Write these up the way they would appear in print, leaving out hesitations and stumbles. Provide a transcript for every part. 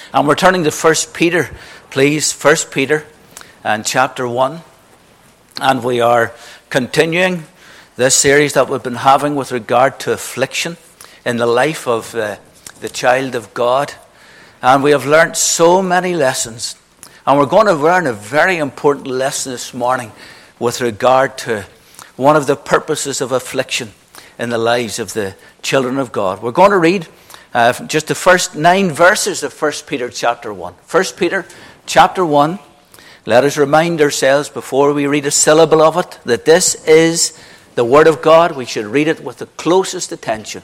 And we're turning to 1 Peter, please. 1 Peter and chapter 1. And we are continuing this series that we've been having with regard to affliction in the life of the child of God. And we have learned so many lessons. And we're going to learn a very important lesson this morning with regard to one of the purposes of affliction in the lives of the children of God. We're going to read just the first 9 verses of 1 Peter chapter 1. 1 Peter chapter 1. Let us remind ourselves before we read a syllable of it that this is the Word of God. We should read it with the closest attention.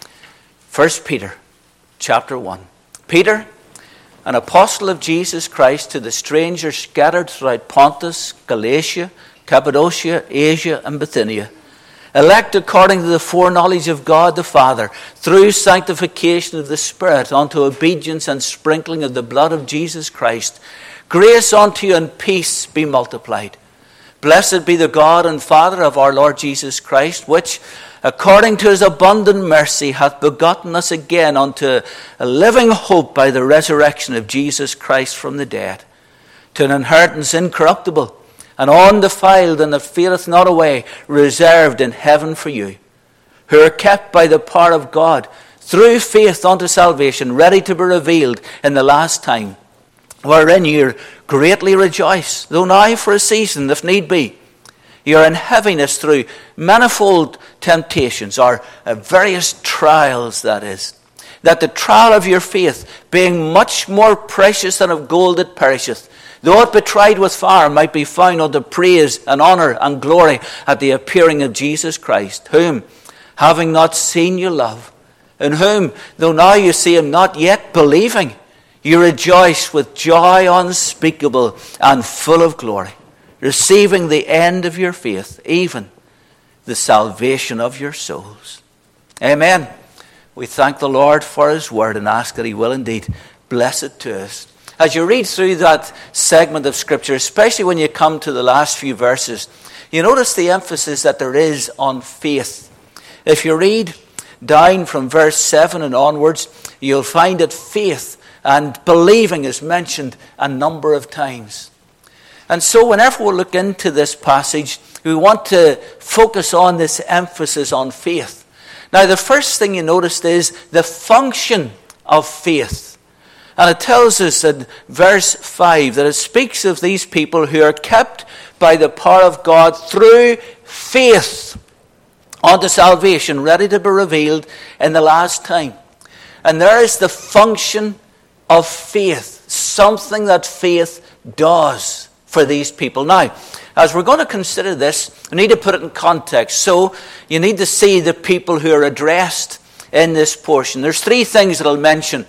1 Peter chapter 1. Peter, an apostle of Jesus Christ, to the strangers scattered throughout Pontus, Galatia, Cappadocia, Asia, and Bithynia, elect according to the foreknowledge of God the Father, through sanctification of the Spirit, unto obedience and sprinkling of the blood of Jesus Christ, grace unto you and peace be multiplied. Blessed be the God and Father of our Lord Jesus Christ, which, according to his abundant mercy, hath begotten us again unto a living hope by the resurrection of Jesus Christ from the dead, to an inheritance incorruptible and undefiled, and that fadeth not away, reserved in heaven for you, who are kept by the power of God through faith unto salvation, ready to be revealed in the last time, wherein ye greatly rejoice, though now for a season, if need be, you are in heaviness through manifold temptations, or various trials, that is, that the trial of your faith, being much more precious than of gold that perisheth, though it be tried with fire, might be found unto praise and honour and glory at the appearing of Jesus Christ, whom, having not seen, you love, in whom, though now you see him not yet believing, you rejoice with joy unspeakable and full of glory, receiving the end of your faith, even the salvation of your souls. Amen. We thank the Lord for his word and ask that he will indeed bless it to us. As you read through that segment of Scripture, especially when you come to the last few verses, you notice the emphasis that there is on faith. If you read down from verse 7 and onwards, you'll find that faith and believing is mentioned a number of times. And so whenever we look into this passage, we want to focus on this emphasis on faith. Now, the first thing you noticed is the function of faith. And it tells us in verse 5 that it speaks of these people who are kept by the power of God through faith unto salvation, ready to be revealed in the last time. And there is the function of faith, something that faith does for these people. Now, as we're going to consider this, we need to put it in context. So you need to see the people who are addressed in this portion. There's 3 things that I'll mention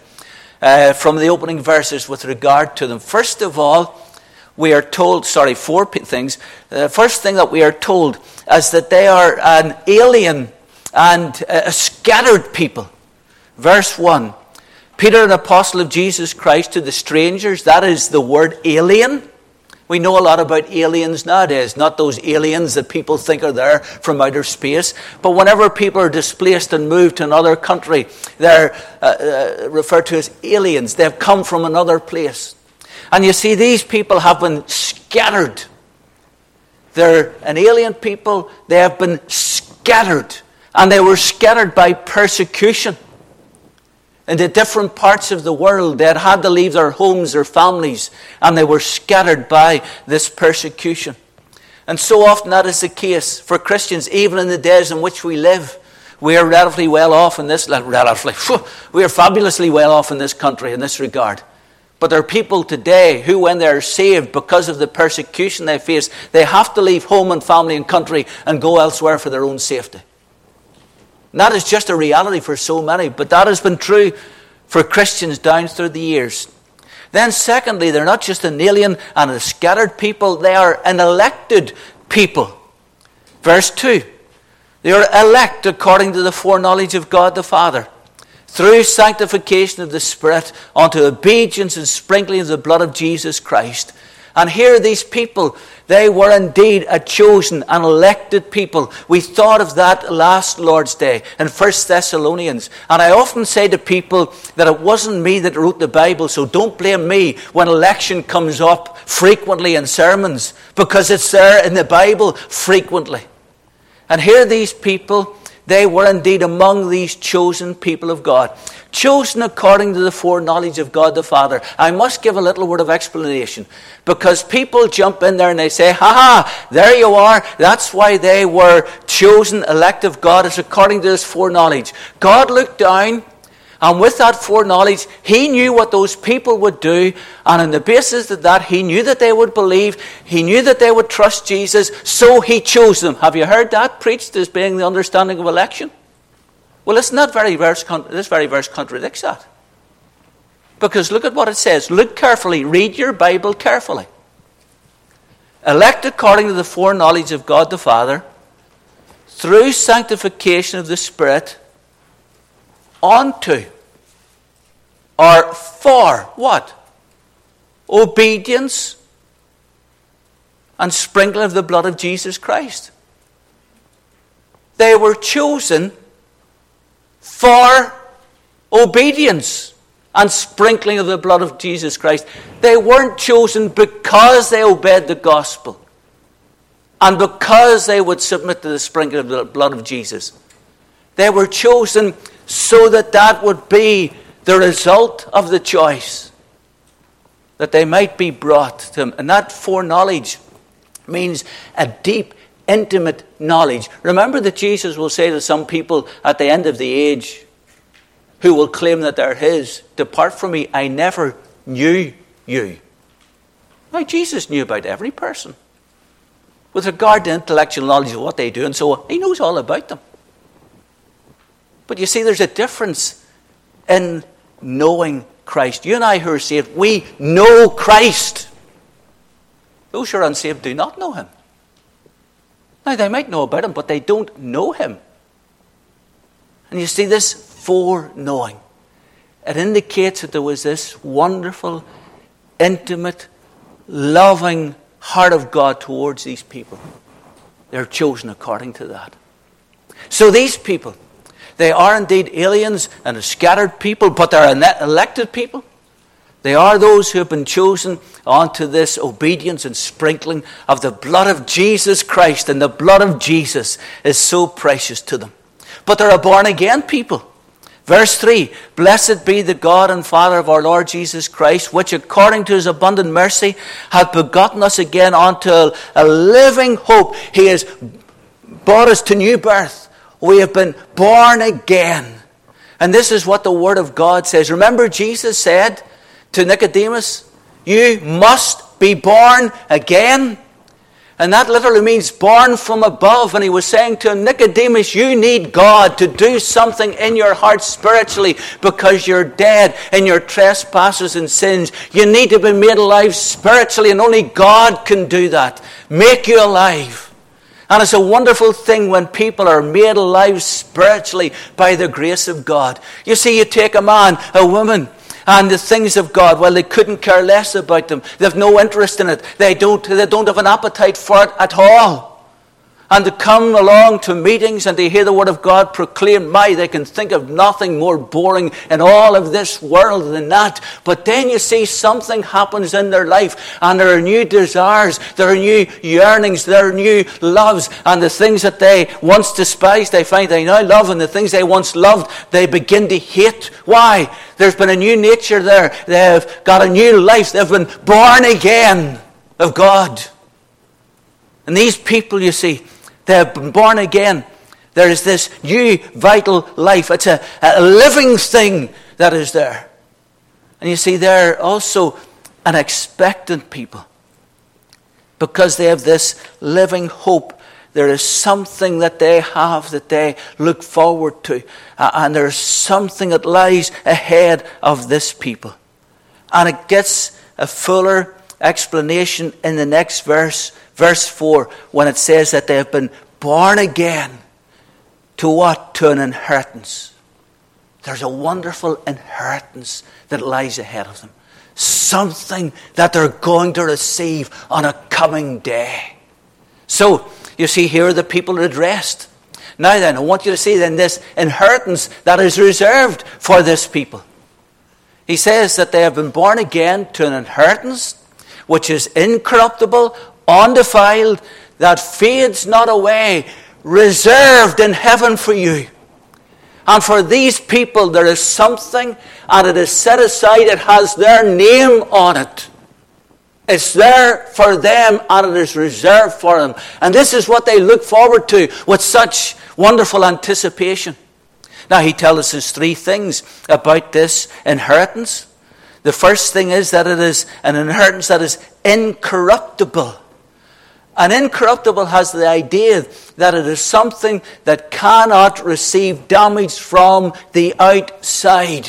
from the opening verses with regard to them. First of all, we are told, 4 things. The first thing that we are told is that they are an alien and a scattered people. Verse 1, Peter, an apostle of Jesus Christ, to the strangers. That is the word alien. We know a lot about aliens nowadays, not those aliens that people think are there from outer space. But whenever people are displaced and moved to another country, they're referred to as aliens. They've come from another place. And you see, these people have been scattered. They're an alien people. They have been scattered. And they were scattered by persecution. In the different parts of the world, they had to leave their homes, their families, and they were scattered by this persecution. And so often that is the case for Christians, even in the days in which we live. We are relatively well off in this, we are fabulously well off in this country in this regard. But there are people today who, when they're saved because of the persecution they face, they have to leave home and family and country and go elsewhere for their own safety. And that is just a reality for so many, but that has been true for Christians down through the years. Then secondly, they're not just an alien and a scattered people, they are an elected people. Verse 2, they are elect according to the foreknowledge of God the Father, through sanctification of the Spirit, unto obedience and sprinkling of the blood of Jesus Christ. And here these people, they were indeed a chosen and elected people. We thought of that last Lord's Day in 1 Thessalonians. And I often say to people that it wasn't me that wrote the Bible, so don't blame me when election comes up frequently in sermons, because it's there in the Bible frequently. And here these people, they were indeed among these chosen people of God. Chosen according to the foreknowledge of God the Father. I must give a little word of explanation, because people jump in there and they say, there you are. That's why they were chosen, elect of God. It's according to this foreknowledge. God looked down, and with that foreknowledge, he knew what those people would do. And on the basis of that, he knew that they would believe. He knew that they would trust Jesus. So he chose them. Have you heard that preached as being the understanding of election? Well, listen, this very verse contradicts that. Because look at what it says. Look carefully. Read your Bible carefully. Elect according to the foreknowledge of God the Father, through sanctification of the Spirit, onto, or for, what? Obedience and sprinkling of the blood of Jesus Christ. They were chosen for obedience and sprinkling of the blood of Jesus Christ. They weren't chosen because they obeyed the gospel and because they would submit to the sprinkling of the blood of Jesus. They were chosen so that that would be the result of the choice, that they might be brought to him. And that foreknowledge means a deep, intimate knowledge. Remember that Jesus will say to some people at the end of the age who will claim that they're his, "Depart from me, I never knew you." Now, Jesus knew about every person with regard to intellectual knowledge of what they do and so on. He knows all about them. But you see, there's a difference in knowing Christ. You and I who are saved, we know Christ. Those who are unsaved do not know him. Now, they might know about him, but they don't know him. And you see, this foreknowing, it indicates that there was this wonderful, intimate, loving heart of God towards these people. They're chosen according to that. So these people, they are indeed aliens and a scattered people, but they're an elected people. They are those who have been chosen onto this obedience and sprinkling of the blood of Jesus Christ, and the blood of Jesus is so precious to them. But they're a born-again people. Verse 3, "Blessed be the God and Father of our Lord Jesus Christ, which according to his abundant mercy hath begotten us again unto a living hope." He has brought us to new birth. We have been born again. And this is what the Word of God says. Remember, Jesus said to Nicodemus, "You must be born again." And that literally means born from above. And he was saying to him, "Nicodemus, you need God to do something in your heart spiritually, because you're dead in your trespasses and sins. You need to be made alive spiritually, and only God can do that. Make you alive." And it's a wonderful thing when people are made alive spiritually by the grace of God. You see, you take a man, a woman, and the things of God, well, they couldn't care less about them. They have no interest in it. They don't have an appetite for it at all. And to come along to meetings and to hear the Word of God proclaimed, they can think of nothing more boring in all of this world than that. But then you see something happens in their life, and there are new desires, there are new yearnings, there are new loves, and the things that they once despised, they find they now love, and the things they once loved, they begin to hate. Why? There's been a new nature there. They've got a new life. They've been born again of God. And these people, you see, they have been born again. There is this new vital life. It's a living thing that is there. And you see, they're also an expectant people, because they have this living hope. There is something that they have that they look forward to. And there's something that lies ahead of this people. And it gets a fuller explanation in the next verse. Verse 4, when it says that they have been born again to what? To an inheritance. There's a wonderful inheritance that lies ahead of them. something that they're going to receive on a coming day. So, you see, here are the people addressed. Now then, I want you to see then this inheritance that is reserved for this people. He says that they have been born again to an inheritance which is incorruptible, undefiled, that fades not away, reserved in heaven for you. And for these people there is something, and it is set aside, it has their name on it. It's there for them, and it is reserved for them. And this is what they look forward to with such wonderful anticipation. Now he tells us three things about this inheritance. The first thing is that it is an inheritance that is incorruptible. And incorruptible has the idea that it is something that cannot receive damage from the outside.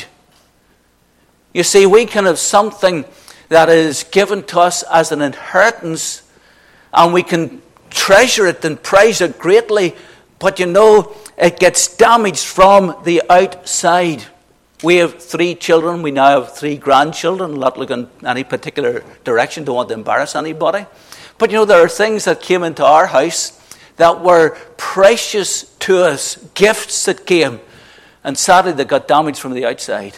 You see, we can have something that is given to us as an inheritance, and we can treasure it and prize it greatly, but you know, it gets damaged from the outside. We have 3 children. We now have 3 grandchildren. I'm not looking in any particular direction. Don't want to embarrass anybody. But you know, there are things that came into our house that were precious to us, gifts that came, and sadly they got damaged from the outside.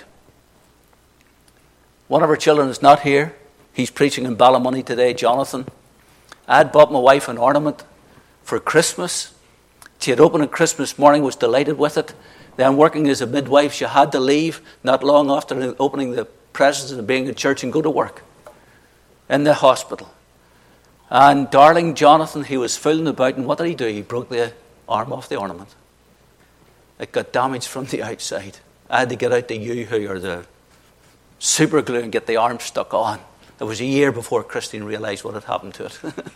One of our children is not here. He's preaching in Ballymoney today, Jonathan. I had bought my wife an ornament for Christmas. She had opened it Christmas morning, was delighted with it. Then working as a midwife, she had to leave not long after opening the presents and being in church and go to work in the hospital. And darling Jonathan, he was fooling about, and what did he do? He broke the arm off the ornament. It got damaged from the outside. I had to get out the Yoo-hoo or the super glue and get the arm stuck on. It was a year before Christine realised what had happened to it.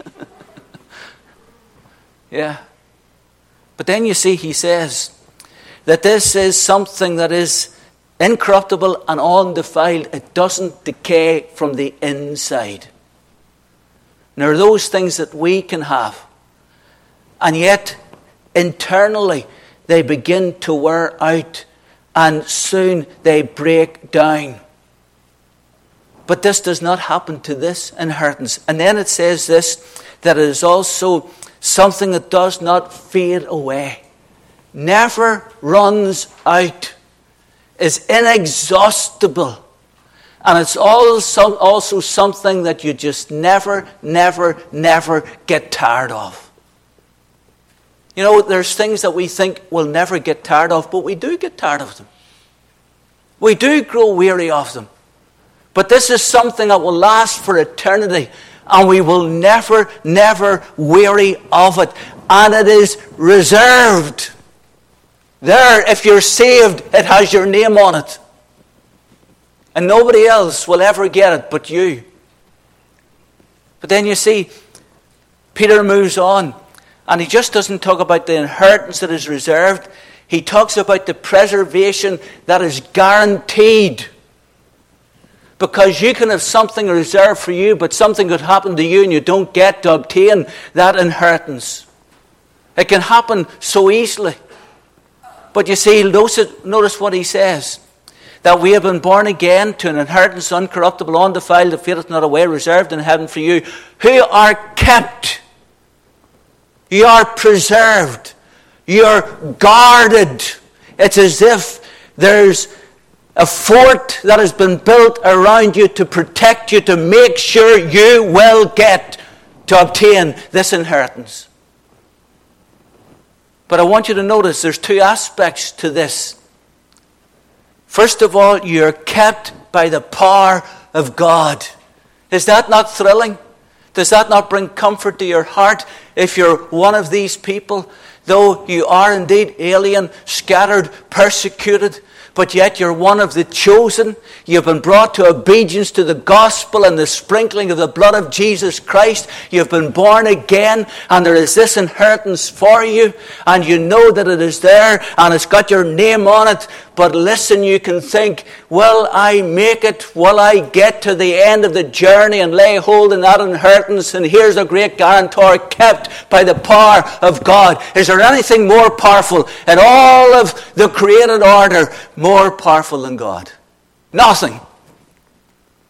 Yeah. But then you see, he says that this is something that is incorruptible and undefiled. It doesn't decay from the inside. There are those things that we can have, and yet internally they begin to wear out, and soon they break down. But this does not happen to this inheritance. And then it says this, that it is also something that does not fade away, never runs out, is inexhaustible. And it's also something that you just never get tired of. You know, there's things that we think we'll never get tired of, but we do get tired of them. We do grow weary of them. But this is something that will last for eternity, and we will never weary of it. And it is reserved. There, if you're saved, it has your name on it. And nobody else will ever get it but you. But then you see, Peter moves on, and he just doesn't talk about the inheritance that is reserved. He talks about the preservation that is guaranteed. Because you can have something reserved for you, but something could happen to you and you don't get to obtain that inheritance. It can happen so easily. But you see, notice what he says. That we have been born again to an inheritance uncorruptible, undefiled, that fadeth not away, reserved in heaven for you, who are kept. You are preserved. You are guarded. It's as if there's a fort that has been built around you to protect you, to make sure you will get to obtain this inheritance. But I want you to notice there's 2 aspects to this. First of all, you're kept by the power of God. Is that not thrilling? Does that not bring comfort to your heart if you're one of these people? Though you are indeed alien, scattered, persecuted, but yet you're one of the chosen. You've been brought to obedience to the gospel and the sprinkling of the blood of Jesus Christ. You've been born again, and there is this inheritance for you, and you know that it is there, and it's got your name on it. But listen, you can think, will I make it? Will I get to the end of the journey and lay hold in that inheritance? And here's a great guarantor, kept by the power of God. Is there anything more powerful in all of the created order, more powerful than God? Nothing.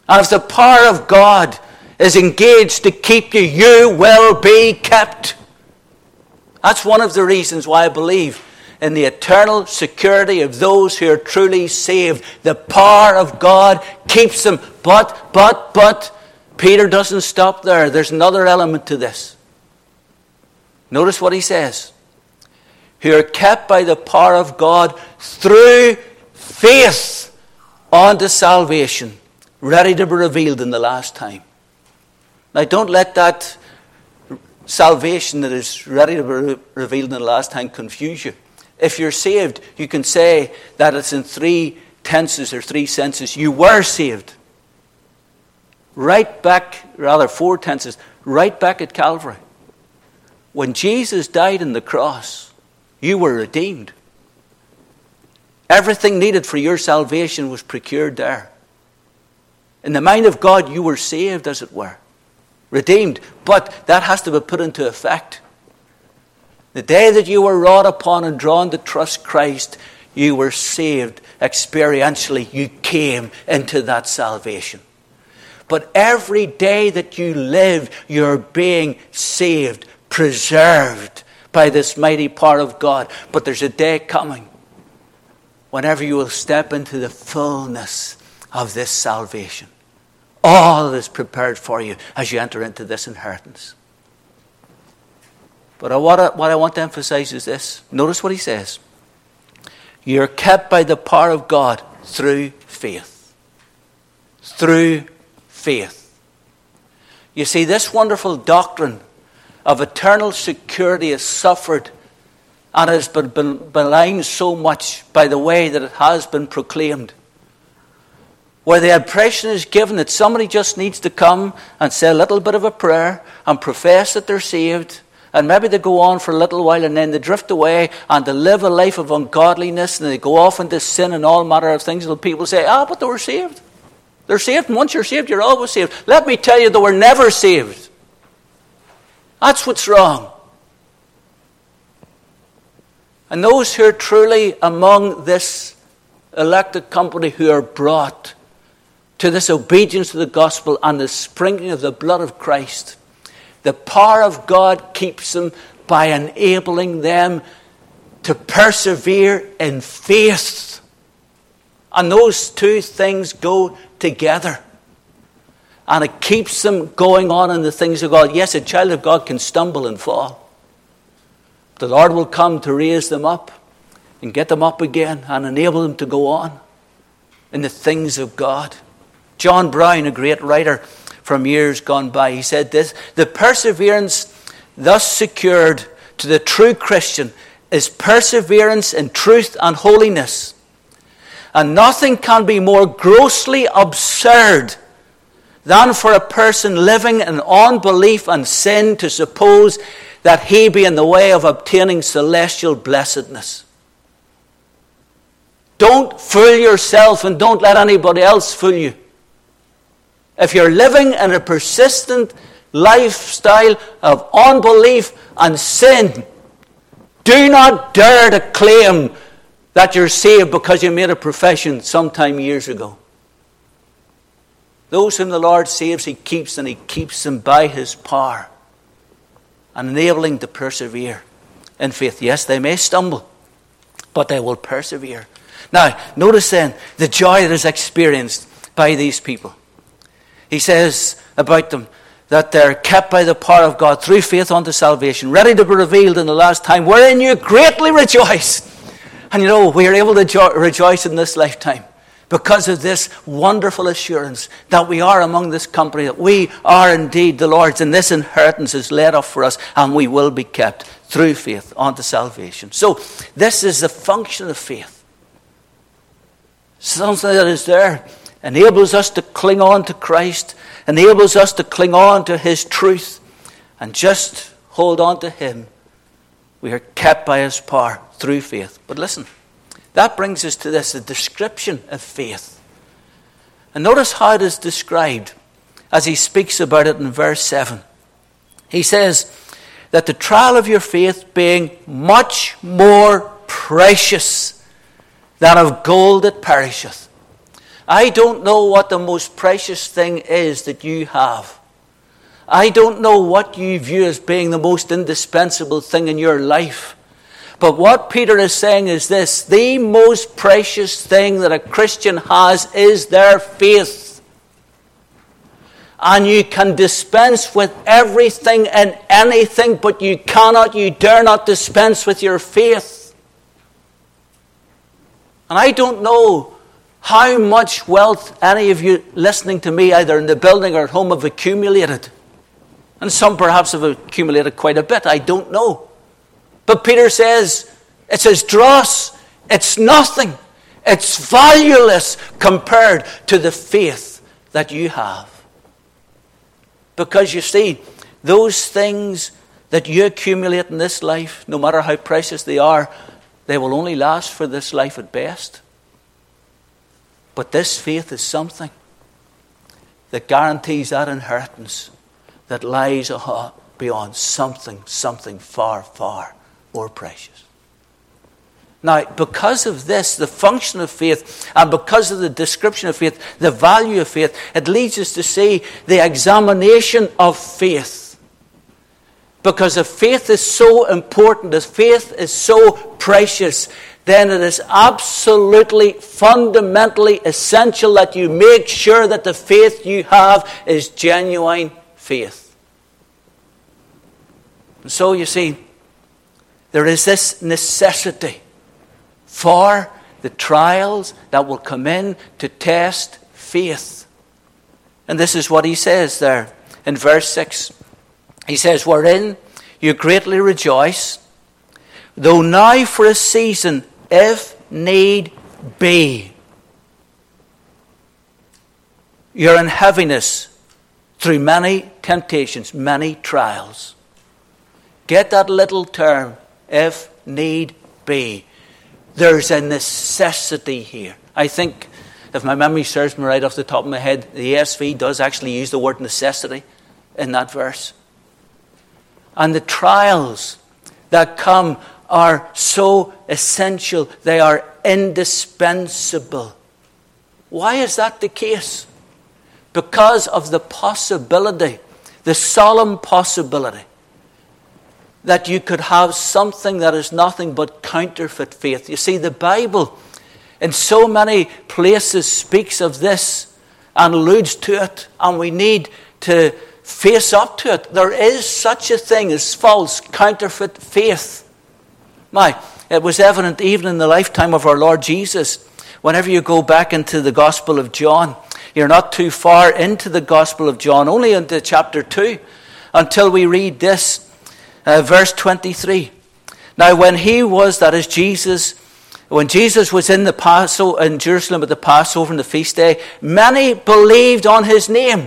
And if the power of God is engaged to keep you, you will be kept. That's one of the reasons why I believe in the eternal security of those who are truly saved. The power of God keeps them. But, Peter doesn't stop there. There's another element to this. Notice what he says. Who are kept by the power of God through faith unto salvation, ready to be revealed in the last time. Now don't let that salvation that is ready to be revealed in the last time confuse you. If you're saved, you can say that it's in 3 tenses or 3 senses. You were saved. Right back, rather 4 tenses, right back at Calvary. When Jesus died on the cross, you were redeemed. Everything needed for your salvation was procured there. In the mind of God, you were saved, as it were. Redeemed. But that has to be put into effect. The day that you were wrought upon and drawn to trust Christ, you were saved experientially. You came into that salvation. But every day that you live, you're being saved, preserved by this mighty power of God. But there's a day coming whenever you will step into the fullness of this salvation. All is prepared for you as you enter into this inheritance. But what I want to emphasize is this. Notice what he says. You're kept by the power of God through faith. Through faith. You see, this wonderful doctrine of eternal security has suffered and has been maligned so much by the way that it has been proclaimed. Where the impression is given that somebody just needs to come and say a little bit of a prayer and profess that they're saved, and maybe they go on for a little while and then they drift away and they live a life of ungodliness and they go off into sin and all manner of things, and people say, but they were saved. They're saved, and once you're saved, you're always saved. Let me tell you, they were never saved. That's what's wrong. And those who are truly among this elected company who are brought to this obedience to the gospel and the sprinkling of the blood of Christ, the power of God keeps them by enabling them to persevere in faith. And those two things go together. And it keeps them going on in the things of God. Yes, a child of God can stumble and fall. The Lord will come to raise them up and get them up again and enable them to go on in the things of God. John Brown, a great writer from years gone by, he said this: the perseverance thus secured to the true Christian is perseverance in truth and holiness. And nothing can be more grossly absurd than for a person living in unbelief and sin to suppose that he be in the way of obtaining celestial blessedness. Don't fool yourself and don't let anybody else fool you. If you're living in a persistent lifestyle of unbelief and sin, do not dare to claim that you're saved because you made a profession sometime years ago. Those whom the Lord saves, He keeps, and He keeps them by His power and enabling to persevere in faith. Yes, they may stumble, but they will persevere. Now, notice then the joy that is experienced by these people. He says about them that they're kept by the power of God through faith unto salvation, ready to be revealed in the last time, wherein you greatly rejoice. And you know, we are able to rejoice in this lifetime because of this wonderful assurance that we are among this company, that we are indeed the Lord's, and this inheritance is laid up for us, and we will be kept through faith unto salvation. So this is the function of faith. Something that is there enables us to cling on to Christ, enables us to cling on to His truth, and just hold on to Him. We are kept by His power through faith. But listen, that brings us to this, the description of faith. And notice how it is described as he speaks about it in verse 7. He says that the trial of your faith being much more precious than of gold that perisheth, I don't know what the most precious thing is that you have. I don't know what you view as being the most indispensable thing in your life. But what Peter is saying is this: the most precious thing that a Christian has is their faith. And you can dispense with everything and anything, but you dare not dispense with your faith. And I don't know how much wealth any of you listening to me, either in the building or at home, have accumulated. And some perhaps have accumulated quite a bit. I don't know. But Peter says, it's as dross. It's nothing. It's valueless compared to the faith that you have. Because you see, those things that you accumulate in this life, no matter how precious they are, they will only last for this life at best. But this faith is something that guarantees that inheritance that lies beyond something far, far more precious. Now, because of this, the function of faith, and because of the description of faith, the value of faith, it leads us to see the examination of faith. Because if faith is so important, if faith is so precious, then it is absolutely, fundamentally essential that you make sure that the faith you have is genuine faith. And so you see, there is this necessity for the trials that will come in to test faith. And this is what he says there in verse 6. He says, wherein you greatly rejoice, though now for a season, if need be, you're in heaviness through many temptations, many trials. Get that little term, if need be. There's a necessity here. I think, if my memory serves me right off the top of my head, the ESV does actually use the word necessity in that verse. And the trials that come are so essential. They are indispensable. Why is that the case? Because of the possibility, the solemn possibility, that you could have something that is nothing but counterfeit faith. You see, the Bible in so many places speaks of this and alludes to it, and we need to face up to it. There is such a thing as false, counterfeit faith. It was evident even in the lifetime of our Lord Jesus. Whenever you go back into the Gospel of John, you're not too far into the Gospel of John, only into chapter 2, until we read this. Verse 23. Now when Jesus was in the Passover in Jerusalem at the Passover and the feast day, many believed on his name.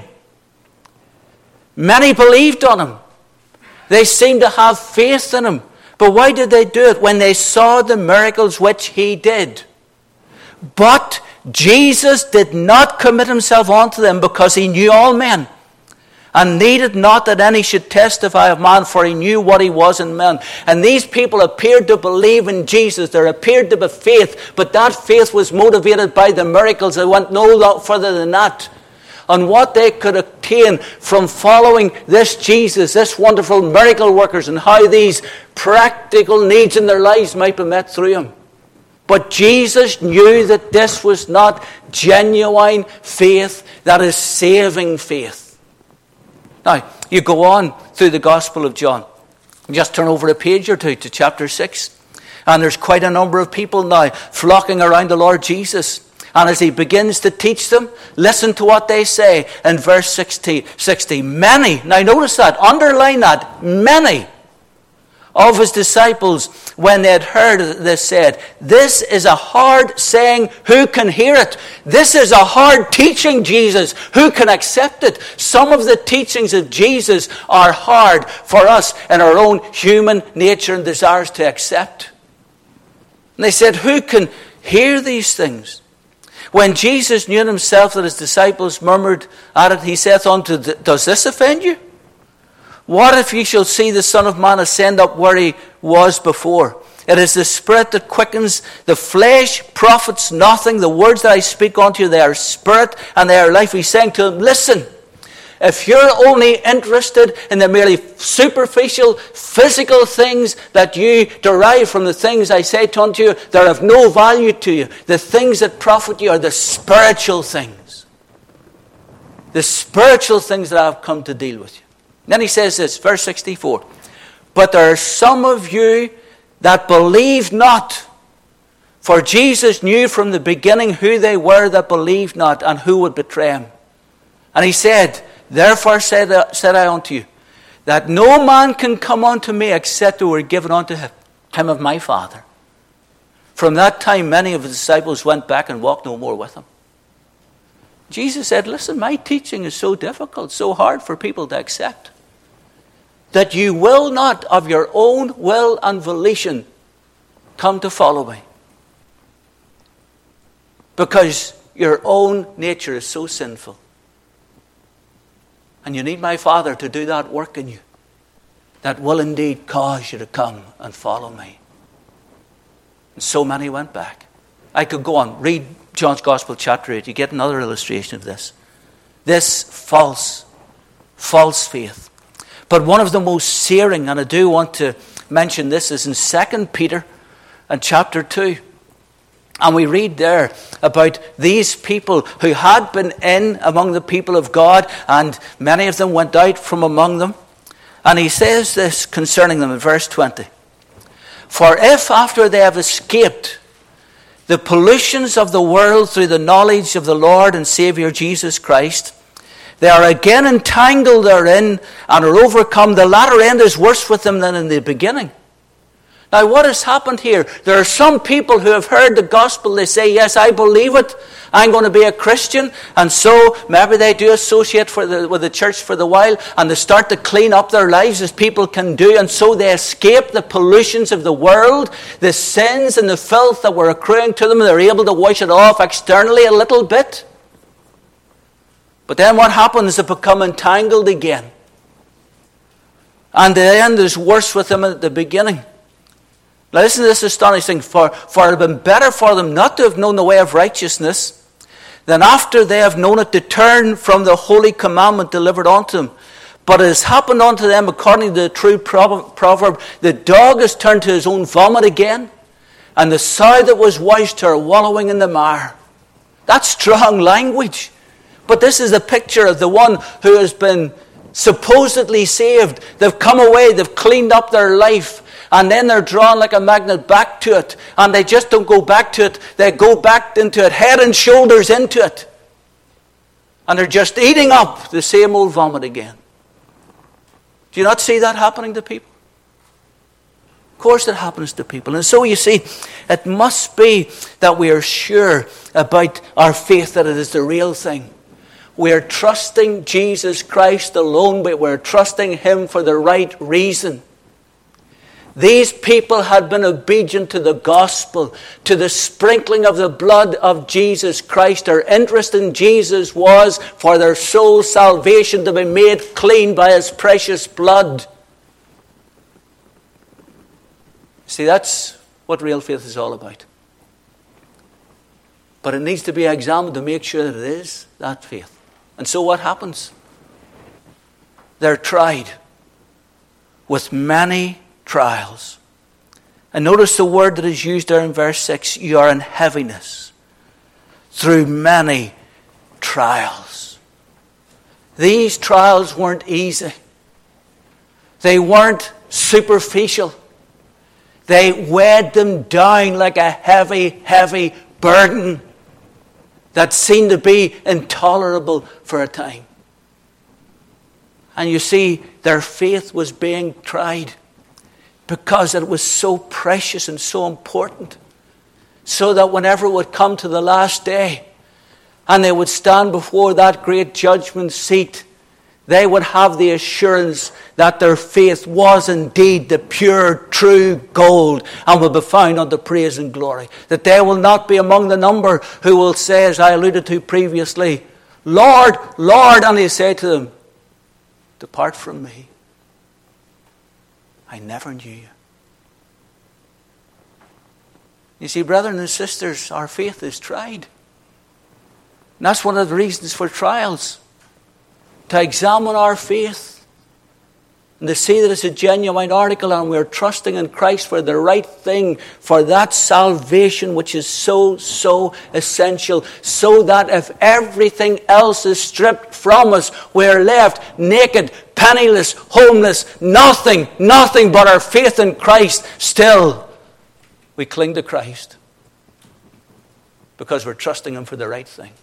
Many believed on him. They seemed to have faith in him. But why did they do it? When they saw the miracles which he did. But Jesus did not commit himself unto them, because he knew all men, and needed not that any should testify of man, for he knew what he was in men. And these people appeared to believe in Jesus. There appeared to be faith, but that faith was motivated by the miracles. They went no lot further than that. On what they could obtain from following this Jesus, this wonderful miracle workers, and how these practical needs in their lives might be met through him. But Jesus knew that this was not genuine faith, that is saving faith. Now, you go on through the Gospel of John. Just turn over a page or two to chapter 6. And there's quite a number of people now flocking around the Lord Jesus. And as he begins to teach them, listen to what they say in verse 60. Many, now notice that, underline that, many of his disciples, when they had heard this, said, this is a hard saying, who can hear it? This is a hard teaching, Jesus. Who can accept it? Some of the teachings of Jesus are hard for us in our own human nature and desires to accept. And they said, who can hear these things? When Jesus knew in himself that his disciples murmured at it, he saith unto them, does this offend you? What if ye shall see the Son of Man ascend up where he was before? It is the Spirit that quickens. The flesh profits nothing. The words that I speak unto you, they are spirit and they are life. He's saying to them, listen, if you're only interested in the merely superficial, physical things that you derive from the things I say unto you, they're of no value to you. The things that profit you are the spiritual things. The spiritual things that I've come to deal with you. Then he says this, verse 64. But there are some of you that believe not. For Jesus knew from the beginning who they were that believed not and who would betray him. And he said, therefore said I unto you, that no man can come unto me except it were given unto him of my Father. From that time many of the disciples went back and walked no more with him. Jesus said, listen, my teaching is so difficult, so hard for people to accept, that you will not of your own will and volition come to follow me. Because your own nature is so sinful. And you need my Father to do that work in you that will indeed cause you to come and follow me. And so many went back. I could go on. Read John's Gospel chapter 8. You get another illustration of this. This false faith. But one of the most searing, and I do want to mention this, is in 2 Peter and chapter 2. And we read there about these people who had been in among the people of God, and many of them went out from among them. And he says this concerning them in verse 20. For if after they have escaped the pollutions of the world through the knowledge of the Lord and Saviour Jesus Christ, they are again entangled therein and are overcome, the latter end is worse with them than in the beginning. Now what has happened here? There are some people who have heard the gospel. They say, yes, I believe it. I'm going to be a Christian. And so maybe they do associate with the church for the while, and they start to clean up their lives as people can do. And so they escape the pollutions of the world, the sins and the filth that were accruing to them. They're able to wash it off externally a little bit. But then what happens? They become entangled again. And the end is worse with them at the beginning. Now listen to this astonishing. For it had been better for them not to have known the way of righteousness than after they have known it to turn from the holy commandment delivered unto them. But it has happened unto them according to the true proverb, the dog has turned to his own vomit again, and the sow that was washed her wallowing in the mire. That's strong language. But this is a picture of the one who has been supposedly saved. They've come away, they've cleaned up their life, and then they're drawn like a magnet back to it. And they just don't go back to it. They go back into it, head and shoulders into it. And they're just eating up the same old vomit again. Do you not see that happening to people? Of course it happens to people. And so you see, it must be that we are sure about our faith, that it is the real thing. We are trusting Jesus Christ alone, but we're trusting Him for the right reason. These people had been obedient to the gospel, to the sprinkling of the blood of Jesus Christ. Their interest in Jesus was for their soul's salvation to be made clean by His precious blood. See, that's what real faith is all about. But it needs to be examined to make sure that it is that faith. And so what happens? They're tried with many trials. And notice the word that is used there in verse 6. You are in heaviness through many trials. These trials weren't easy. They weren't superficial. They weighed them down like a heavy, heavy burden that seemed to be intolerable for a time. And you see, their faith was being tried because it was so precious and so important, so that whenever it would come to the last day and they would stand before that great judgment seat, they would have the assurance that their faith was indeed the pure, true gold and will be found unto praise and glory. That they will not be among the number who will say, as I alluded to previously, Lord, Lord, and He say to them, depart from me. I never knew you. You see, brethren and sisters, our faith is tried. And that's one of the reasons for trials. To examine our faith. And to see that it's a genuine article and we're trusting in Christ for the right thing, for that salvation which is so, so essential, so that if everything else is stripped from us, we're left naked, penniless, homeless, nothing but our faith in Christ. Still, we cling to Christ because we're trusting Him for the right thing.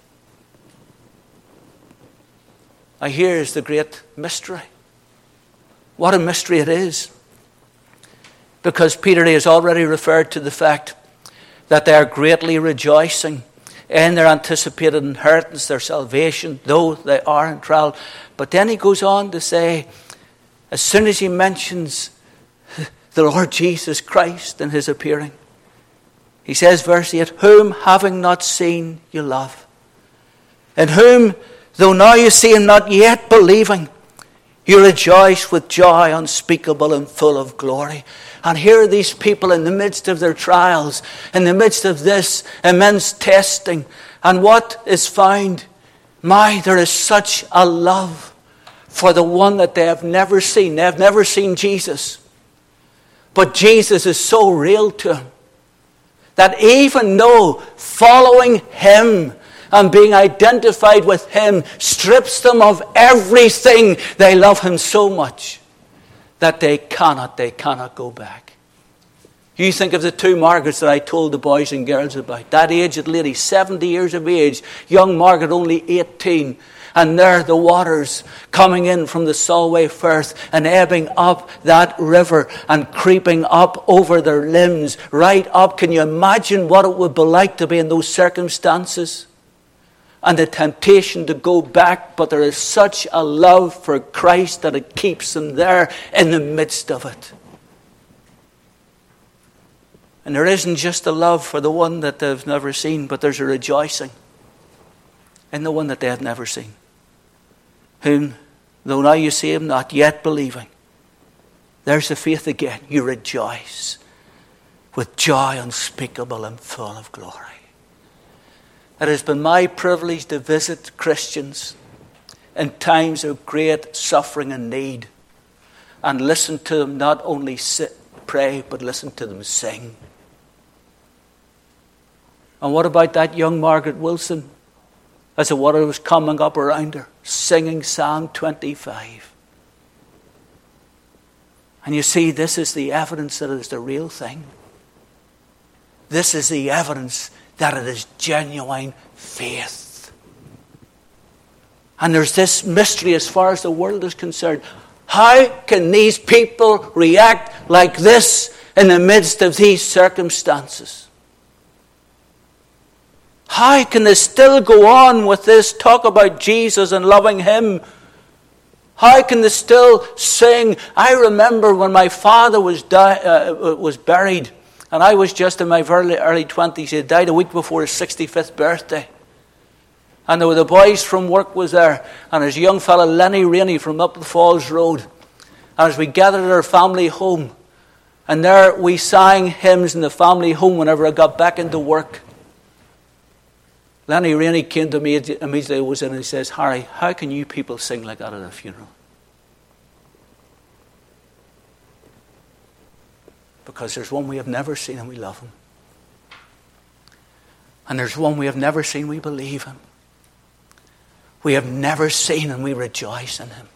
Now here is the great mystery. What a mystery it is. Because Peter has already referred to the fact that they are greatly rejoicing in their anticipated inheritance, their salvation, though they are in trial. But then he goes on to say, as soon as he mentions the Lord Jesus Christ and His appearing, he says, verse 8, whom having not seen you love, in whom, though now you see Him not yet believing, you rejoice with joy unspeakable and full of glory. And here are these people in the midst of their trials, in the midst of this immense testing. And what is found? There is such a love for the one that they have never seen. They have never seen Jesus. But Jesus is so real to them that even though following Him and being identified with Him strips them of everything, they love Him so much that they cannot go back. You think of the two Margarets that I told the boys and girls about. That aged lady, 70 years of age. Young Margaret only 18. And there the waters coming in from the Solway Firth and ebbing up that river and creeping up over their limbs. Right up. Can you imagine what it would be like to be in those circumstances? And the temptation to go back, but there is such a love for Christ that it keeps them there in the midst of it. And there isn't just a love for the one that they've never seen, but there's a rejoicing in the one that they have never seen. Whom, though now you see Him not yet believing, there's the faith again. You rejoice with joy unspeakable and full of glory. It has been my privilege to visit Christians in times of great suffering and need and listen to them not only pray, but listen to them sing. And what about that young Margaret Wilson as the water was coming up around her, singing Psalm 25? And you see, this is the evidence that it is the real thing. This is the evidence that it is genuine faith. And there's this mystery as far as the world is concerned. How can these people react like this in the midst of these circumstances? How can they still go on with this talk about Jesus and loving Him? How can they still sing? I remember when my father was buried, and I was just in my early 20s. He died a week before his 65th birthday. And there were the boys from work was there. And his young fellow Lenny Rainey from up the Falls Road. And as we gathered at our family home. And there we sang hymns in the family home whenever I got back into work. Lenny Rainey came to me immediately. I was in and he says, Harry, how can you people sing like that at a funeral? Because there's one we have never seen and we love Him. And there's one we have never seen, we believe Him. We have never seen and we rejoice in Him.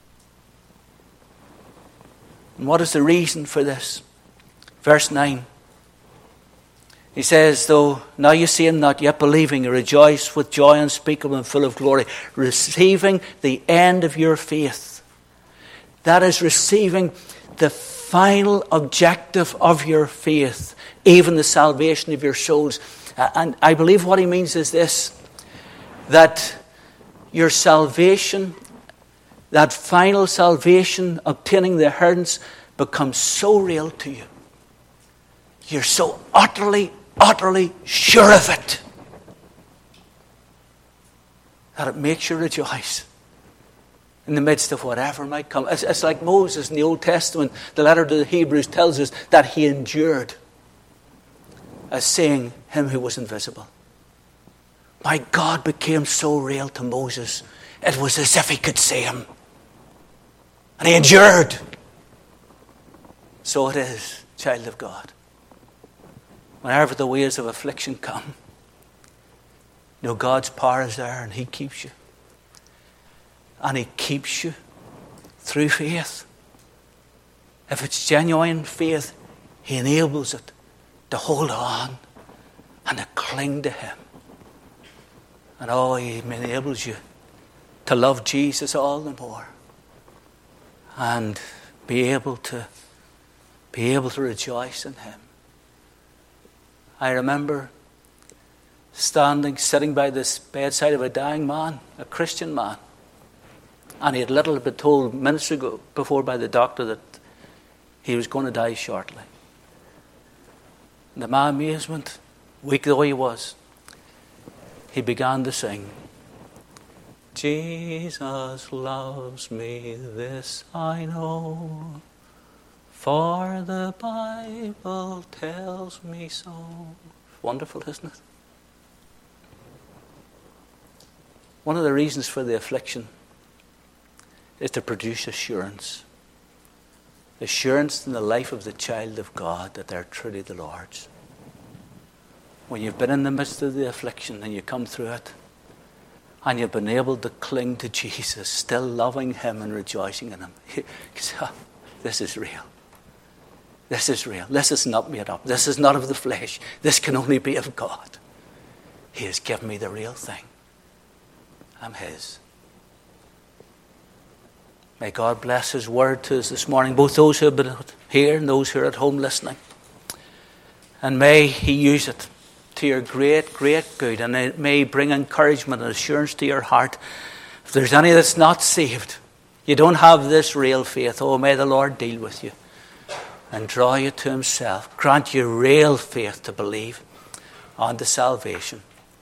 And what is the reason for this? Verse 9. He says, though now you see Him not yet believing, you rejoice with joy unspeakable and full of glory, receiving the end of your faith. That is receiving the final objective of your faith, even the salvation of your souls. And I believe what he means is this, that your salvation, that final salvation, obtaining the inheritance, becomes so real to you. You're so utterly sure of it that it makes you rejoice in the midst of whatever might come. It's like Moses in the Old Testament. The letter to the Hebrews tells us that he endured. as seeing him who was invisible. My God became so real to Moses, it was as if he could see him. And he endured. So it is, child of God. Whenever the waves of affliction come, God's power is there and he keeps you. And he keeps you through faith. If it's genuine faith, he enables it to hold on and to cling to him. And he enables you to love Jesus all the more and be able to rejoice in him. I remember sitting by this bedside of a dying man, a Christian man, and he had literally been told minutes ago before by the doctor that he was going to die shortly. And to my amazement, weak though he was, he began to sing, Jesus loves me, this I know, for the Bible tells me so. Wonderful, isn't it? One of the reasons for the affliction is to produce assurance. Assurance in the life of the child of God that they're truly the Lord's. When you've been in the midst of the affliction and you come through it, and you've been able to cling to Jesus, still loving him and rejoicing in him, you say, this is real. This is real. This is not made up. This is not of the flesh. This can only be of God. He has given me the real thing. I'm his. May God bless his word to us this morning, both those who have been here and those who are at home listening. And may he use it to your great, great good. And it may bring encouragement and assurance to your heart. If there's any that's not saved, you don't have this real faith, may the Lord deal with you and draw you to himself. Grant you real faith to believe unto salvation.